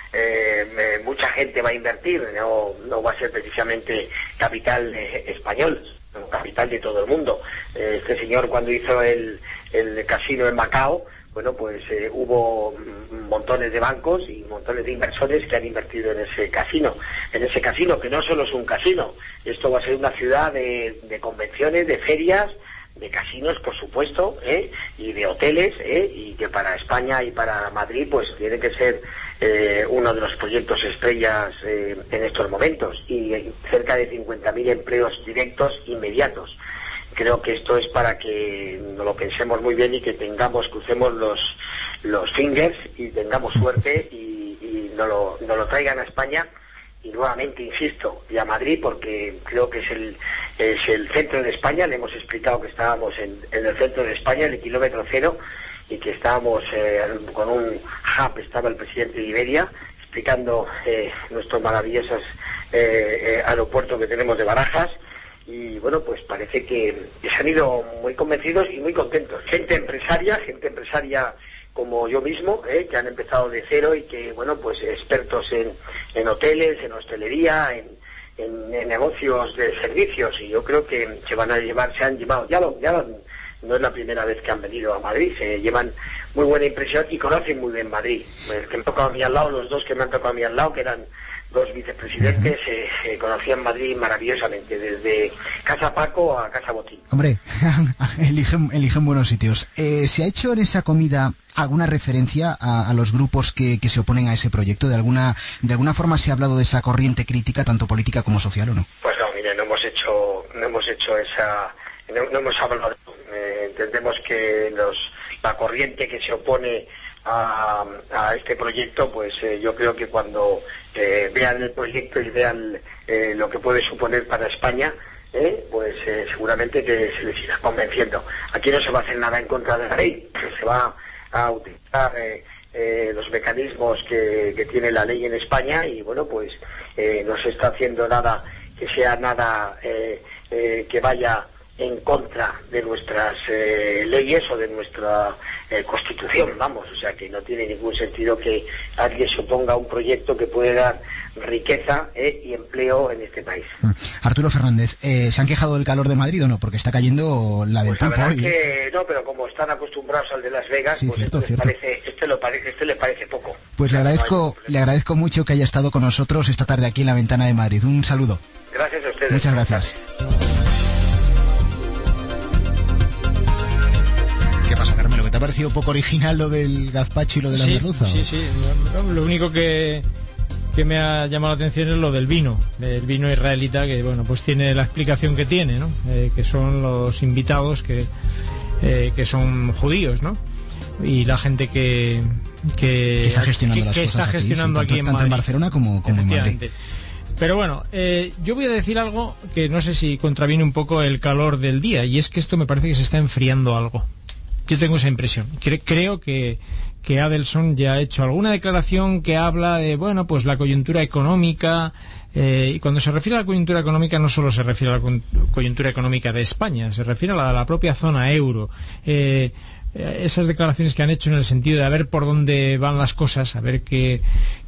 mucha gente va a invertir, no va a ser precisamente capital español, capital de todo el mundo. Este señor cuando hizo el casino en Macao, bueno, pues hubo montones de bancos y montones de inversores que han invertido en ese casino, que no solo es un casino, esto va a ser una ciudad de convenciones, de ferias, de casinos, por supuesto, y de hoteles, y que para España y para Madrid pues tiene que ser uno de los proyectos estrellas en estos momentos, y cerca de 50.000 empleos directos inmediatos. Creo que esto es para que nos lo pensemos muy bien y que crucemos los fingers y tengamos suerte y nos lo traigan a España. Y nuevamente insisto, y a Madrid, porque creo que es el centro de España. Le hemos explicado que estábamos en el centro de España, en el kilómetro cero, y que estábamos con un hub, estaba el presidente de Iberia, explicando nuestro maravilloso aeropuerto que tenemos de Barajas. Y bueno, pues parece que se han ido muy convencidos y muy contentos. Gente empresaria como yo mismo, que han empezado de cero y que, bueno, pues expertos en hoteles, en hostelería, en negocios de servicios, y yo creo que se han llevado, no es la primera vez que han venido a Madrid, se llevan muy buena impresión y conocen muy bien Madrid. El que me ha tocado a mí al lado, los dos que me han tocado a mí al lado, que eran dos vicepresidentes, conocían Madrid maravillosamente, desde Casa Paco a Casa Botín. Hombre, eligen buenos sitios. ¿Se ha hecho en esa comida alguna referencia a los grupos que se oponen a ese proyecto? ¿De alguna forma se ha hablado de esa corriente crítica, tanto política como social, o no? Pues no, mire, no hemos hecho esa... No hemos hablado. Entendemos que la corriente que se opone a este proyecto, pues yo creo que cuando vean el proyecto y vean lo que puede suponer para España, pues seguramente que se les irá convenciendo. Aquí no se va a hacer nada en contra de la ley, se va a utilizar los mecanismos que tiene la ley en España, y bueno, pues no se está haciendo nada que sea nada que vaya en contra de nuestras leyes o de nuestra Constitución, vamos, o sea que no tiene ningún sentido que alguien se oponga a un proyecto que puede dar riqueza y empleo en este país. Arturo Fernández, ¿se han quejado del calor de Madrid o no? Porque está cayendo la del pulpo. La verdad que no, pero como están acostumbrados al de Las Vegas, sí, pues cierto. Este le parece poco. Pues le agradezco mucho que haya estado con nosotros esta tarde aquí en La Ventana de Madrid. Un saludo. Gracias a ustedes. Muchas gracias. ¿Qué pasa, Carmelo? ¿Que te ha parecido poco original lo del gazpacho y lo de la merluza? Sí. Lo único que me ha llamado la atención es lo del vino israelita, que bueno, pues tiene la explicación que tiene, ¿no? Que son los invitados que son judíos, ¿no? Y la gente que está gestionando las cosas aquí en Madrid. Tanto en Barcelona como en Madrid. Pero bueno, yo voy a decir algo que no sé si contraviene un poco el calor del día, y es que esto me parece que se está enfriando algo. Yo tengo esa impresión. Creo que Adelson ya ha hecho alguna declaración que habla de, bueno, pues la coyuntura económica, y cuando se refiere a la coyuntura económica no solo se refiere a la coyuntura económica de España, se refiere a la propia zona euro. Esas declaraciones que han hecho en el sentido de a ver por dónde van las cosas, a ver qué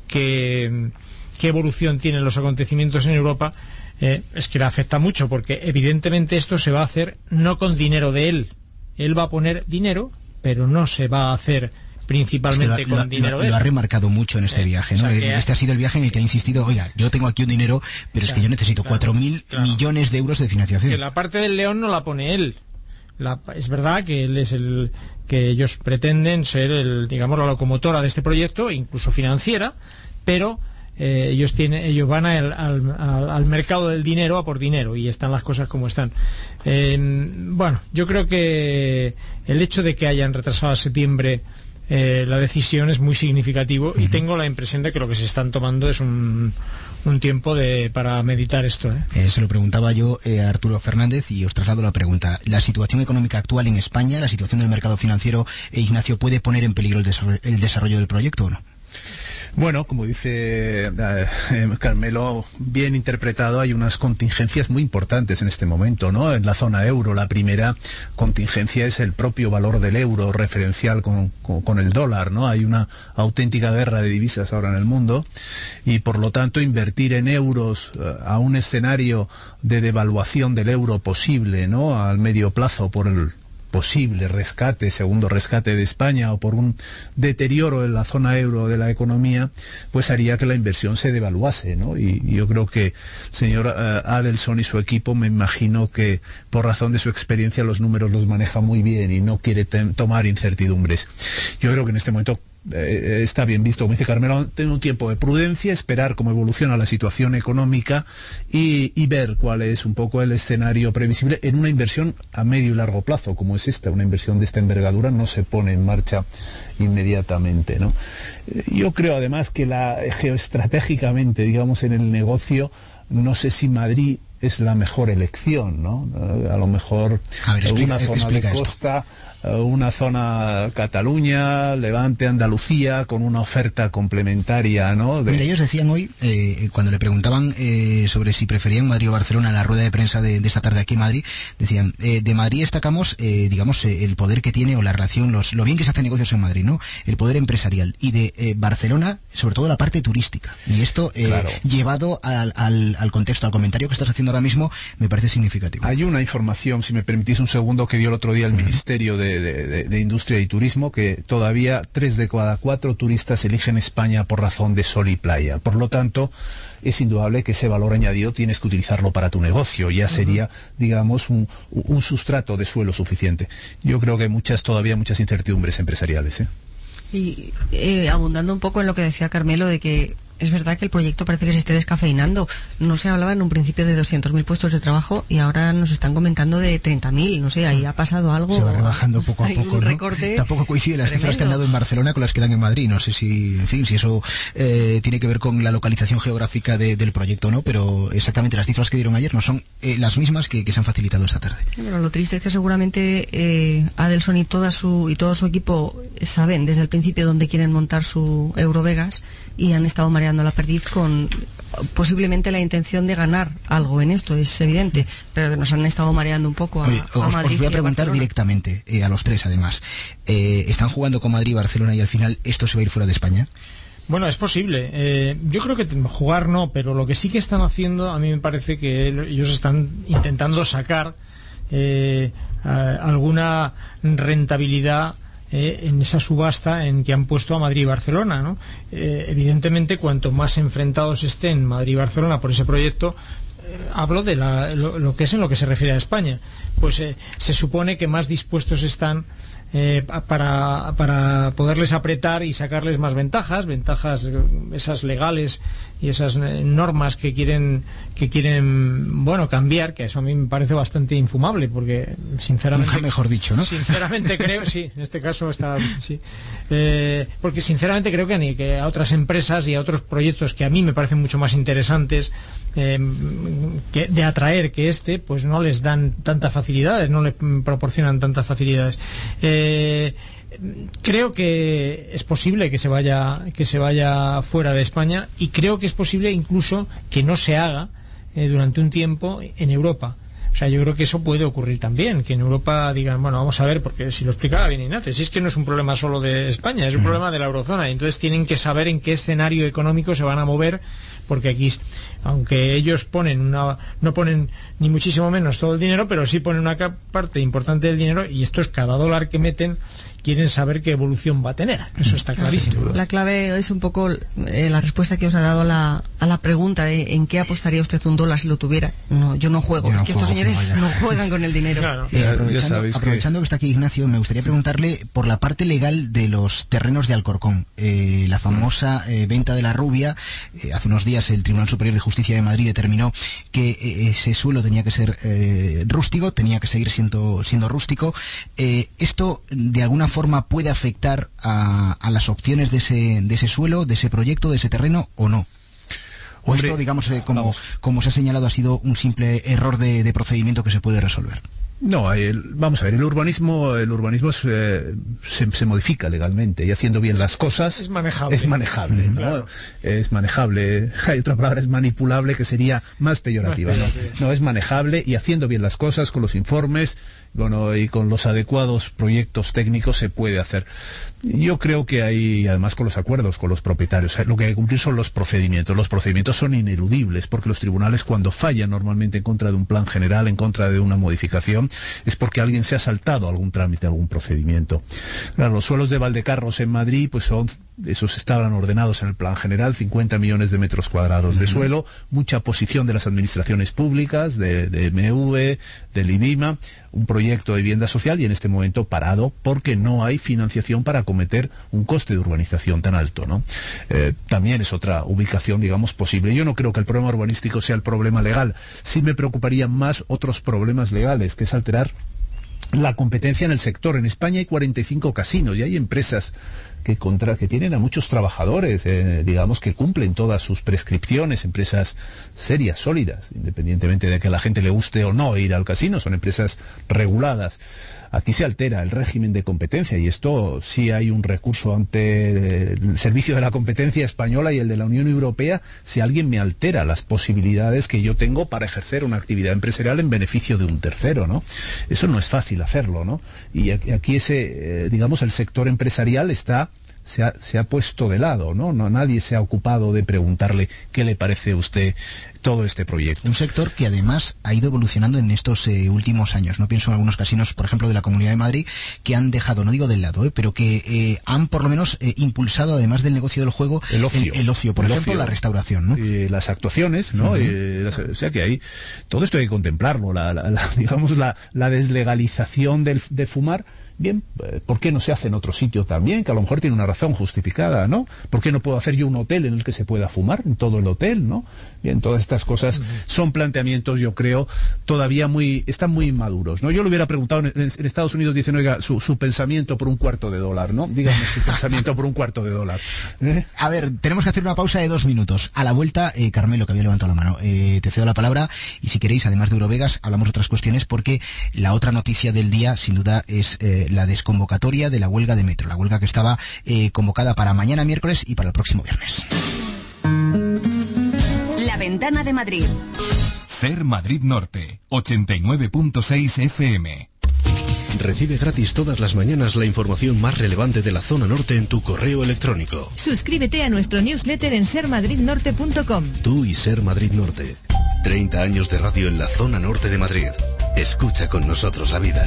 evolución tienen los acontecimientos en Europa, es que le afecta mucho, porque evidentemente esto se va a hacer no con dinero de él. Él va a poner dinero, pero no se va a hacer principalmente con dinero de él. Lo ha remarcado mucho en este viaje, ¿no? Este ha sido el viaje en el que ha insistido, oiga, yo tengo aquí un dinero, pero es que yo necesito 4.000 millones de euros de financiación. Que la parte del león no la pone él. Es verdad que él es que ellos pretenden ser la locomotora de este proyecto, incluso financiera, pero ellos van al mercado del dinero a por dinero, y están las cosas como están. Bueno, yo creo que el hecho de que hayan retrasado a septiembre la decisión es muy significativo, y tengo la impresión de que lo que se están tomando es un tiempo para meditar esto. Se lo preguntaba yo a Arturo Fernández, y os traslado la pregunta. ¿La situación económica actual en España, la situación del mercado financiero, Ignacio, puede poner en peligro el desarrollo del proyecto o no? Bueno, como dice Carmelo, bien interpretado, hay unas contingencias muy importantes en este momento, ¿no? En la zona euro, la primera contingencia es el propio valor del euro referencial con el dólar, ¿no? Hay una auténtica guerra de divisas ahora en el mundo, y por lo tanto invertir en euros a un escenario de devaluación del euro posible, ¿no? Al medio plazo por posible rescate, segundo rescate de España, o por un deterioro en la zona euro de la economía, pues haría que la inversión se devaluase, ¿no? Y yo creo que el señor Adelson y su equipo, me imagino que por razón de su experiencia los números los maneja muy bien y no quiere tomar incertidumbres. Yo creo que en este momento está bien visto, como dice Carmelo, tener un tiempo de prudencia, esperar cómo evoluciona la situación económica y ver cuál es un poco el escenario previsible en una inversión a medio y largo plazo, como es esta. Una inversión de esta envergadura no se pone en marcha inmediatamente, ¿no? Yo creo además que geoestratégicamente, digamos, en el negocio, no sé si Madrid es la mejor elección, ¿no? A lo mejor una zona de costa, una zona Cataluña, Levante, Andalucía, con una oferta complementaria, ¿no? Mira, ellos decían hoy, cuando le preguntaban sobre si preferían Madrid o Barcelona en la rueda de prensa de esta tarde aquí en Madrid, decían, de Madrid destacamos, digamos, el poder que tiene o la relación, lo bien que se hacen negocios en Madrid, ¿no? El poder empresarial. Y de Barcelona, sobre todo la parte turística. Y esto, claro, llevado al contexto, al comentario que estás haciendo ahora mismo, me parece significativo. Hay una información, si me permitís un segundo, que dio el otro día el Ministerio de Industria y Turismo, que todavía 3 de cada 4 turistas eligen España por razón de sol y playa. Por lo tanto, es indudable que ese valor añadido tienes que utilizarlo para tu negocio. Ya sería, digamos, un sustrato de suelo suficiente. Yo creo que hay todavía muchas incertidumbres empresariales, ¿eh? Y abundando un poco en lo que decía Carmelo, de que es verdad que el proyecto parece que se esté descafeinando. No se hablaba en un principio de 200.000 puestos de trabajo y ahora nos están comentando de 30.000. No sé, ahí ha pasado algo. Se va rebajando poco a poco, ¿no? Recorte tampoco coinciden las cifras que han dado en Barcelona con las que dan en Madrid. No sé si, en fin, si eso tiene que ver con la localización geográfica del proyecto o no, pero exactamente las cifras que dieron ayer no son las mismas que se han facilitado esta tarde. Bueno, lo triste es que seguramente Adelson y todo su equipo saben desde el principio dónde quieren montar su Eurovegas y han estado mareando la perdiz con posiblemente la intención de ganar algo en esto, es evidente, pero nos han estado mareando un poco a Madrid. Os voy a preguntar directamente, a los tres además, ¿están jugando con Madrid y Barcelona y al final esto se va a ir fuera de España? Bueno, es posible. Yo creo que jugar no, pero lo que sí que están haciendo, a mí me parece que ellos están intentando sacar alguna rentabilidad en esa subasta en que han puesto a Madrid y Barcelona, ¿no? Evidentemente, cuanto más enfrentados estén Madrid y Barcelona por ese proyecto, hablo de lo que es en lo que se refiere a España, pues se supone que más dispuestos están para poderles apretar y sacarles más ventajas esas legales y esas normas que quieren bueno, cambiar, que eso a mí me parece bastante infumable, porque sinceramente, nunca mejor dicho, ¿no? Sinceramente creo, sí, en este caso está, sí, porque sinceramente creo que a otras empresas y a otros proyectos que a mí me parecen mucho más interesantes de atraer que pues no les dan tantas facilidades, no les proporcionan tantas facilidades. Creo que es posible que se vaya fuera de España, y creo que es posible incluso que no se haga durante un tiempo en Europa. O sea, yo creo que eso puede ocurrir también, que en Europa digan, bueno, vamos a ver, porque si lo explicaba bien Ignacio, si es que no es un problema solo de España, es un problema de la eurozona, y entonces tienen que saber en qué escenario económico se van a mover, porque aquí, aunque ellos no ponen ni muchísimo menos todo el dinero, pero sí ponen una parte importante del dinero, y esto es cada dólar que meten, quieren saber qué evolución va a tener. Eso está clarísimo. La clave es un poco la respuesta que os ha dado a la pregunta de en qué apostaría usted un dólar si lo tuviera. No, yo no juego. Es que estos señores no juegan con el dinero. Claro. Aprovechando que está aquí Ignacio, me gustaría preguntarle por la parte legal de los terrenos de Alcorcón. La famosa venta de la Rubia. Hace unos días el Tribunal Superior de Justicia de Madrid determinó que ese suelo tenía que ser rústico, tenía que seguir siendo rústico. Esto, de alguna forma, puede afectar a las opciones de ese suelo, de ese proyecto, de ese terreno, o no. O esto, digamos, como se ha señalado, ha sido un simple error de procedimiento que se puede resolver. No, vamos a ver, el urbanismo se modifica legalmente, y haciendo bien las cosas es manejable, ¿no? Claro. Es manejable. Hay otra palabra, es manipulable, que sería más peyorativa, ¿no? No, es manejable, y haciendo bien las cosas con los informes bueno, y con los adecuados proyectos técnicos se puede hacer. Yo creo que hay, además con los acuerdos con los propietarios, lo que hay que cumplir son los procedimientos. Los procedimientos son ineludibles, porque los tribunales, cuando fallan normalmente en contra de un plan general, en contra de una modificación, es porque alguien se ha saltado algún trámite, algún procedimiento. Claro, los suelos de Valdecarros en Madrid, pues esos estaban ordenados en el plan general, 50 millones de metros cuadrados de suelo, mucha posición de las administraciones públicas, de MV, del IBIMA, un proyecto de vivienda social, y en este momento parado porque no hay financiación para acometer un coste de urbanización tan alto, ¿no? También es otra ubicación, digamos, posible. Yo no creo que el problema urbanístico sea el problema legal. Sí me preocuparían más otros problemas legales, que es alterar la competencia en el sector. En España hay 45 casinos y hay empresas que tienen a muchos trabajadores, digamos, que cumplen todas sus prescripciones, empresas serias, sólidas, independientemente de que a la gente le guste o no ir al casino, son empresas reguladas. Aquí se altera el régimen de competencia, y esto sí hay un recurso ante el Servicio de la Competencia Española y el de la Unión Europea si alguien me altera las posibilidades que yo tengo para ejercer una actividad empresarial en beneficio de un tercero, ¿no? Eso no es fácil hacerlo, ¿no? Y aquí digamos, el sector empresarial se ha puesto de lado, ¿no? Nadie se ha ocupado de preguntarle qué le parece a usted todo este proyecto. Un sector que además ha ido evolucionando en estos últimos años. No pienso en algunos casinos, por ejemplo, de la Comunidad de Madrid, que han dejado, no digo del lado, pero que han por lo menos impulsado, además del negocio del juego, el ocio, por ejemplo, la restauración, ¿no? Las actuaciones, ¿no? O sea que todo esto hay que contemplarlo, digamos, la deslegalización de fumar. Bien, ¿por qué no se hace en otro sitio también? Que a lo mejor tiene una razón justificada, ¿no? ¿Por qué no puedo hacer yo un hotel en el que se pueda fumar en todo el hotel, ¿no? Bien, todas estas cosas son planteamientos, yo creo, todavía están muy inmaduros, ¿no? Yo le hubiera preguntado en Estados Unidos, dicen, oiga, su pensamiento por $1/4, ¿no? Dígame su pensamiento por $1/4. A ver, tenemos que hacer una pausa de 2 minutos. A la vuelta, Carmelo, que había levantado la mano, te cedo la palabra, y si queréis, además de Eurovegas, hablamos de otras cuestiones, porque la otra noticia del día, sin duda, es la desconvocatoria de la huelga de metro, la huelga que estaba convocada para mañana miércoles y para el próximo viernes. La Ventana de Madrid. Ser Madrid Norte, 89.6 FM. Recibe gratis todas las mañanas la información más relevante de la zona norte en tu correo electrónico. Suscríbete a nuestro newsletter en sermadridnorte.com. Tú y Ser Madrid Norte. 30 años de radio en la zona norte de Madrid. Escucha con nosotros la vida.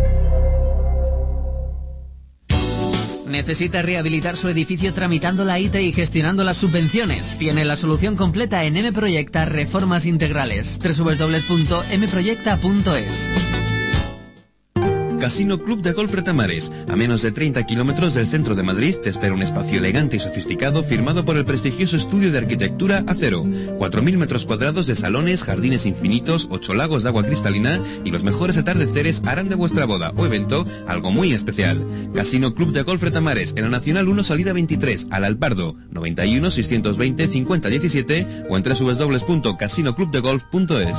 ¿Necesita rehabilitar su edificio tramitando la ITE y gestionando las subvenciones? Tiene la solución completa en M-Proyecta Reformas Integrales. www.mproyecta.es. Casino Club de Golf Retamares. A menos de 30 kilómetros del centro de Madrid te espera un espacio elegante y sofisticado firmado por el prestigioso estudio de arquitectura Acero. 4.000 metros cuadrados de salones, jardines infinitos, 8 lagos de agua cristalina y los mejores atardeceres harán de vuestra boda o evento algo muy especial. Casino Club de Golf Retamares, en la Nacional 1 Salida 23, al Alpardo, 91 620 5017 o en www.casinoclubdegolf.es.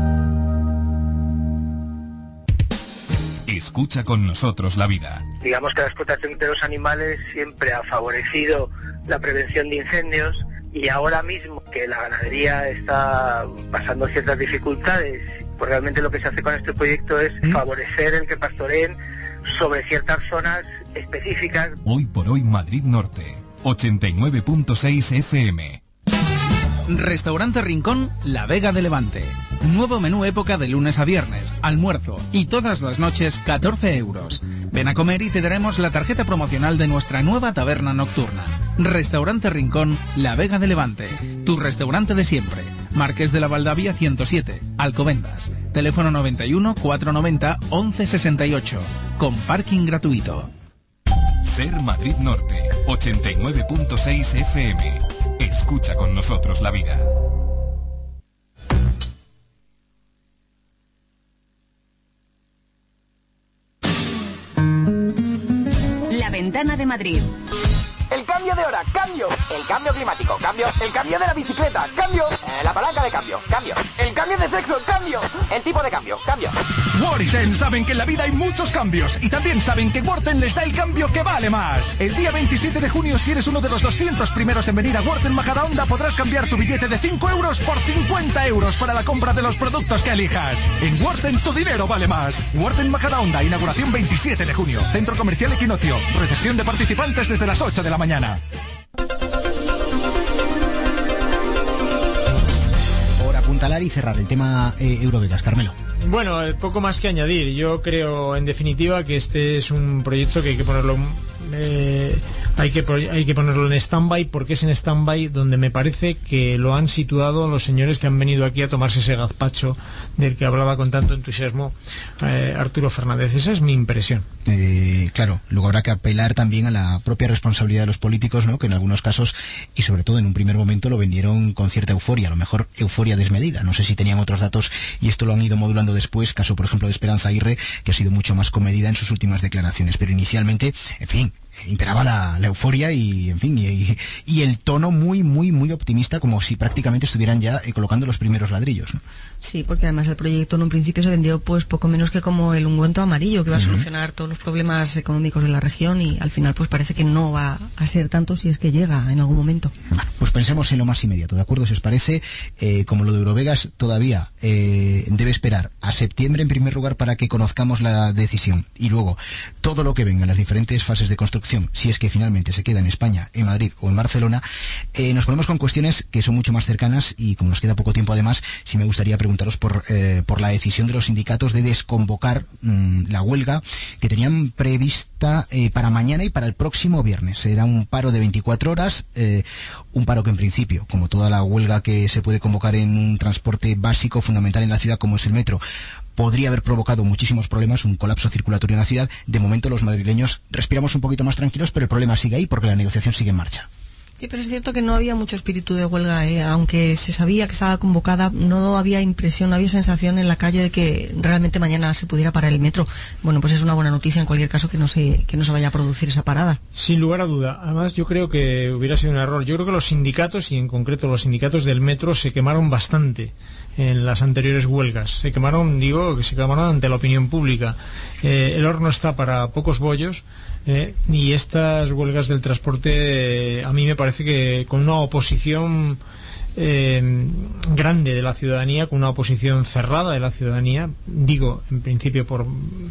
Escucha con nosotros la vida. Digamos que la explotación de los animales siempre ha favorecido la prevención de incendios, y ahora mismo que la ganadería está pasando ciertas dificultades, pues realmente lo que se hace con este proyecto es favorecer el que pastoreen sobre ciertas zonas específicas. Hoy por hoy Madrid Norte, 89.6 FM. Restaurante Rincón, La Vega de Levante. Nuevo menú época de lunes a viernes, almuerzo y todas las noches 14 euros. Ven a comer y te daremos la tarjeta promocional de nuestra nueva taberna nocturna. Restaurante Rincón, La Vega de Levante. Tu restaurante de siempre. Marqués de la Valdavia 107, Alcobendas. Teléfono 91 490 1168. Con parking gratuito. Ser Madrid Norte, 89.6 FM. Escucha con nosotros la vida. La Ventana de Madrid. El cambio de hora, cambio. El cambio climático, cambio. El cambio de la bicicleta, cambio. La palanca de cambio, cambio. El cambio de sexo, cambio. El tipo de cambio, cambio. Worry Worten saben que en la vida hay muchos cambios y también saben que Worten les da el cambio que vale más. El día 27 de junio, si eres uno de los 200 primeros en venir a Worten Majadahonda, podrás cambiar tu billete de 5 euros por 50 euros para la compra de los productos que elijas. En Worten tu dinero vale más. Worten Majadahonda, inauguración 27 de junio. Centro Comercial Equinoccio. Recepción de participantes desde las 8 de la mañana. Por apuntalar y cerrar el tema Eurovegas, Carmelo. Bueno, poco más que añadir. Yo creo, en definitiva, que este es un proyecto que hay que ponerlo hay que ponerlo en stand-by, porque es en stand-by donde me parece que lo han situado los señores que han venido aquí a tomarse ese gazpacho del que hablaba con tanto entusiasmo Arturo Fernández. Esa es mi impresión. Claro, luego habrá que apelar también a la propia responsabilidad de los políticos, ¿no? Que en algunos casos, y sobre todo en un primer momento, lo vendieron con cierta euforia, a lo mejor euforia desmedida. No sé si tenían otros datos y esto lo han ido modulando después, caso por ejemplo de Esperanza Aguirre, que ha sido mucho más comedida en sus últimas declaraciones, pero inicialmente, en fin, imperaba la euforia y en fin y el tono muy optimista, como si prácticamente estuvieran ya colocando los primeros ladrillos, ¿no? Sí, porque además el proyecto en un principio se vendió pues poco menos que como el ungüento amarillo que va a solucionar todos los problemas económicos de la región, y al final pues parece que no va a ser tanto, si es que llega en algún momento. Bueno, pues pensemos en lo más inmediato, ¿de acuerdo? Si os parece, como lo de Eurovegas todavía debe esperar a septiembre en primer lugar para que conozcamos la decisión, y luego todo lo que venga en las diferentes fases de construcción, si es que finalmente se queda en España, en Madrid o en Barcelona, nos ponemos con cuestiones que son mucho más cercanas, y como nos queda poco tiempo además, sí me gustaría preguntaros por la decisión de los sindicatos de desconvocar la huelga que tenían prevista para mañana y para el próximo viernes. Era un paro de 24 horas, un paro que en principio, como toda la huelga que se puede convocar en un transporte básico fundamental en la ciudad como es el metro, podría haber provocado muchísimos problemas, un colapso circulatorio en la ciudad. De momento los madrileños respiramos un poquito más tranquilos, pero el problema sigue ahí porque la negociación sigue en marcha. Sí, pero es cierto que no había mucho espíritu de huelga, aunque se sabía que estaba convocada, no había impresión, no había sensación en la calle de que realmente mañana se pudiera parar el metro. Bueno, pues es una buena noticia en cualquier caso que no se vaya a producir esa parada. Sin lugar a duda. Además, yo creo que hubiera sido un error. Yo creo que los sindicatos, y en concreto los sindicatos del metro, se quemaron bastante en las anteriores huelgas. Se quemaron ante la opinión pública. El horno está para pocos bollos. Y estas huelgas del transporte a mí me parece que con una oposición grande de la ciudadanía, con una oposición cerrada de la ciudadanía, digo en principio por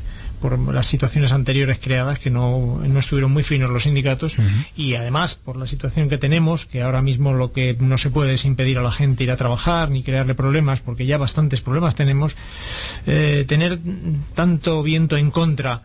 las situaciones anteriores creadas, que no estuvieron muy finos los sindicatos, y además por la situación que tenemos, que ahora mismo lo que no se puede es impedir a la gente ir a trabajar ni crearle problemas, porque ya bastantes problemas tenemos. Tener tanto viento en contra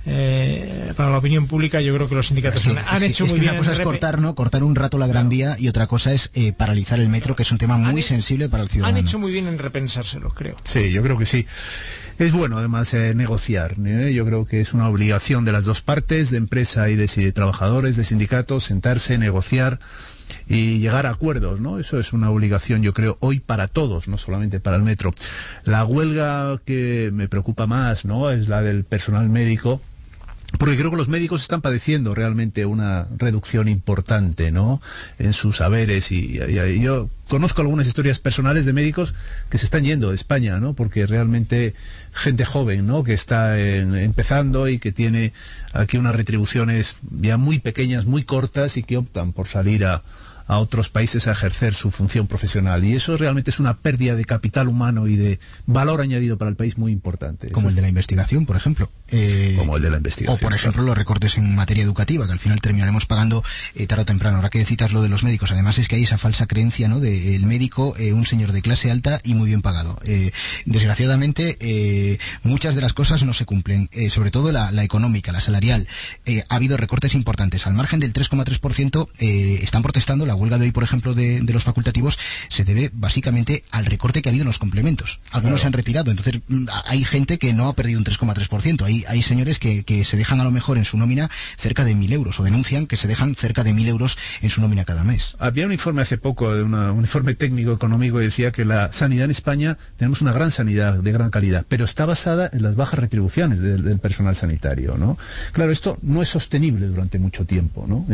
para la opinión pública, yo creo que los sindicatos han hecho muy bien. Una cosa es cortar un rato la Gran Vía, y otra cosa es paralizar el metro, que es un tema muy sensible para el ciudadano. Han hecho muy bien en repensárselo, creo. Sí, yo creo que sí. Es bueno además negociar. Yo creo que es una obligación de las dos partes, de empresa y de trabajadores, de sindicatos, sentarse, negociar y llegar a acuerdos, ¿no? Eso es una obligación, yo creo, hoy para todos, no solamente para el metro. La huelga que me preocupa más, ¿no?, es la del personal médico, porque creo que los médicos están padeciendo realmente una reducción importante, ¿no?, en sus saberes, y yo conozco algunas historias personales de médicos que se están yendo de España, ¿no?, porque realmente gente joven, ¿no?, que está empezando y que tiene aquí unas retribuciones ya muy pequeñas, muy cortas, y que optan por salir a otros países a ejercer su función profesional, y eso realmente es una pérdida de capital humano y de valor añadido para el país muy importante. Como el de la investigación, por ejemplo. Como el de la investigación. O, por ejemplo, los recortes en materia educativa, que al final terminaremos pagando tarde o temprano. Ahora que citas lo de los médicos, además es que hay esa falsa creencia, ¿no?, de el médico, un señor de clase alta y muy bien pagado. Desgraciadamente, muchas de las cosas no se cumplen, sobre todo la económica, la salarial. Ha habido recortes importantes. Al margen del 3,3%, están protestando. La huelga de hoy, por ejemplo, de los facultativos, se debe básicamente al recorte que ha habido en los complementos. Algunos se han retirado, entonces hay gente que no ha perdido un 3,3%. Hay señores que se dejan a lo mejor en su nómina cerca de 1.000 euros, o denuncian que se dejan cerca de 1.000 euros en su nómina cada mes. Había un informe hace poco, un informe técnico económico, que decía que la sanidad en España, tenemos una gran sanidad de gran calidad, pero está basada en las bajas retribuciones del personal sanitario, ¿no? Claro, esto no es sostenible durante mucho tiempo, ¿no?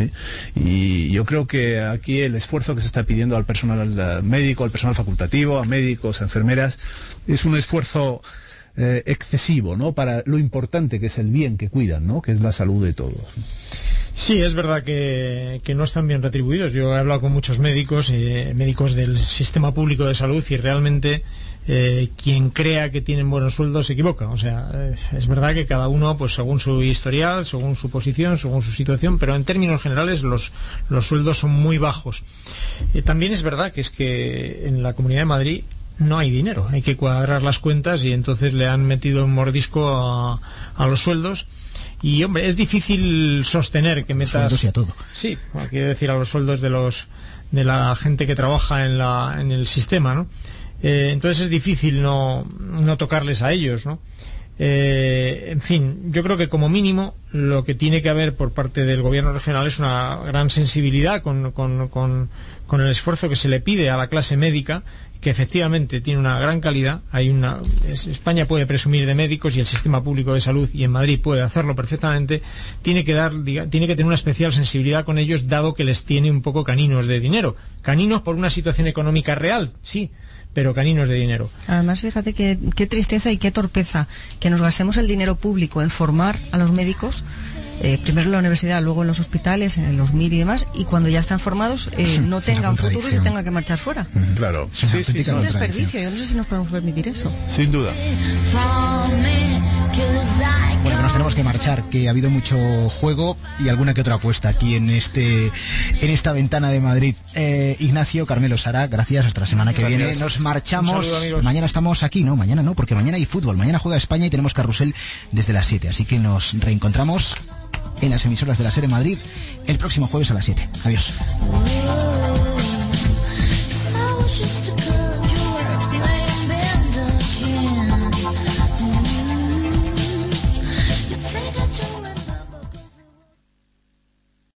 Y yo creo que aquí el esfuerzo que se está pidiendo al personal médico, al personal facultativo, a médicos, a enfermeras, es un esfuerzo excesivo, ¿no? Para lo importante que es el bien que cuidan, ¿no? Que es la salud de todos. Sí, es verdad que no están bien retribuidos. Yo he hablado con muchos médicos, médicos del sistema público de salud, y realmente quien crea que tienen buenos sueldos se equivoca. O sea, es verdad que cada uno, pues según su historial, según su posición, según su situación, pero en términos generales los sueldos son muy bajos. También es verdad que es que en la Comunidad de Madrid no hay dinero, hay que cuadrar las cuentas, y entonces le han metido un mordisco a los sueldos. Y hombre, es difícil sostener que metas... Sueldos y a todo. Sí, quiero decir, a los sueldos de la gente que trabaja en el sistema, ¿no? Entonces es difícil no tocarles a ellos, ¿no? En fin, yo creo que como mínimo lo que tiene que haber por parte del gobierno regional es una gran sensibilidad con el esfuerzo que se le pide a la clase médica, que efectivamente tiene una gran calidad. España puede presumir de médicos, y el sistema público de salud, y en Madrid puede hacerlo perfectamente. Tiene que tener una especial sensibilidad con ellos, dado que les tiene un poco caninos de dinero. Caninos por una situación económica real, sí, pero caninos de dinero. Además, fíjate qué tristeza y qué torpeza que nos gastemos el dinero público en formar a los médicos, primero en la universidad, luego en los hospitales, en los MIR y demás, y cuando ya están formados no tengan futuro y se tenga que marchar fuera. Claro, es un desperdicio. Yo no sé si nos podemos permitir eso. Sin duda. Bueno, que nos tenemos que marchar, que ha habido mucho juego y alguna que otra apuesta aquí en esta ventana de Madrid. Ignacio, Carmelo, Sara, gracias, hasta la semana que viene. Nos marchamos. Saludo, mañana estamos aquí, no, mañana no, porque mañana hay fútbol. Mañana juega España y tenemos carrusel desde las 7, así que nos reencontramos en las emisoras de la SER en Madrid el próximo jueves a las 7. Adiós.